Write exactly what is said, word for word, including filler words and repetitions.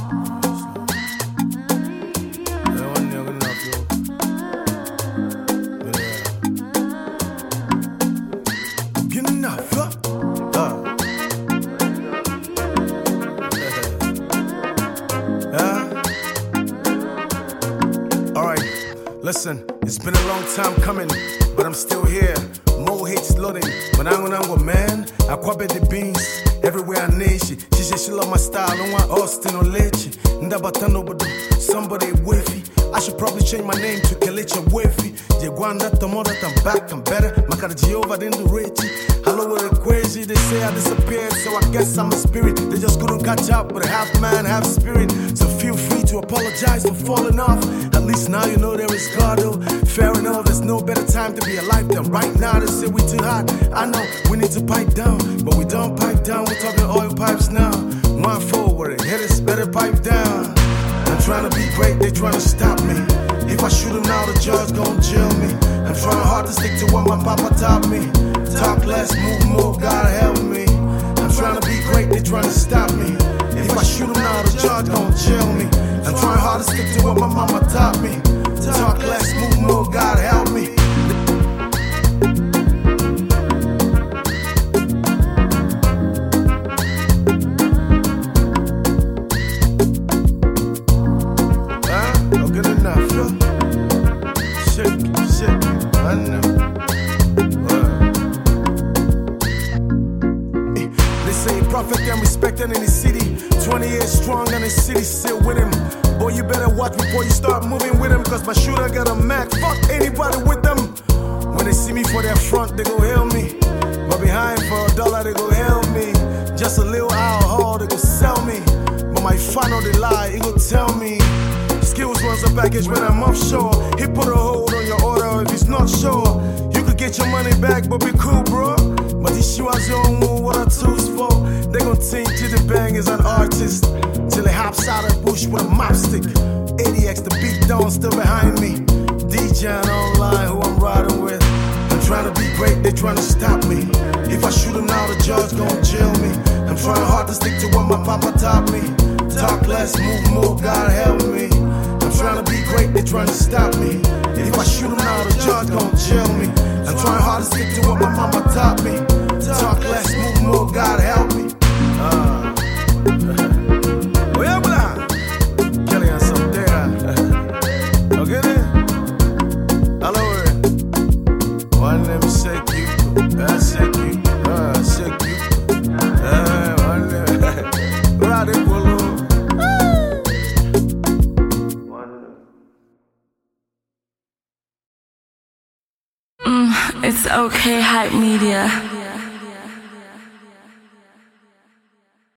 Listen, it's been a long time coming, but I'm still here. More hits loading, but I'm gonna go, man. I quabe the beans, everywhere I need she. She said she love my style, don't want Austin or Leche. Ndabatano, but somebody wavy. I should probably change my name to Kelechi Wavy. Jegwanda Tomoda, I'm back, I'm better. Makara Jehovah didn't do Richie. Hello, with a crazy, they say I disappeared, so I guess I'm a spirit. They just couldn't catch up, but half man, half spirit. So feel free to apologize for falling off. At least now you know there is God, though. Fair enough, there's no better time to be alive than right now. They say we too hot. I know we need to pipe down, but we don't pipe down. We're talking oil pipes now. One forward, hitters better pipe down. I'm trying to be great, they trying to stop me. If I shoot them now, the judge gon' jail me. I'm trying hard to stick to what my papa taught me. Talk less, move more, God help me. I'm trying to be great, they trying to stop me. If I shoot them now, the judge gon' jail me. I'm trying hard to stick to what my mama taught me. Talk less, move more, God help me. Prophet and respected in the city. twenty years strong and the city still with him. Boy, you better watch before you start moving with him. Cause my shooter got a Mac. Fuck anybody with them. When they see me for their front, they go hail me. But behind for a dollar, they go hail me. Just a little alcohol, they go sell me. But my final they lie, he go tell me. Skills runs a package when I'm offshore. He put a hold on your order if he's not sure. You could get your money back, but be cool, bro. But these shoes don't know what I choose for. They gon' think Jitty Bang is an artist till he hops out of the bush with a mop stick. eighty X, the beat down still behind me. D J online, who I'm riding with. I'm trying to be great, they trying to stop me. If I shoot them now, the judge gon' jail me. I'm trying hard to stick to what my papa taught me. Talk less, move more, God help me. I'm trying to be great, they trying to stop me. If I shoot them now, the judge gon' jail me. I'm trying hard to stick to what my mama taught me. Talk less, move more, God help me. Uh. Oye, bla. Kelly and some there. Okay, then. Hello, one let me shake you. I shake you. Uh, shake you. Uh, one let me. Ride it, polo. Mm, it's okay, Hype Media.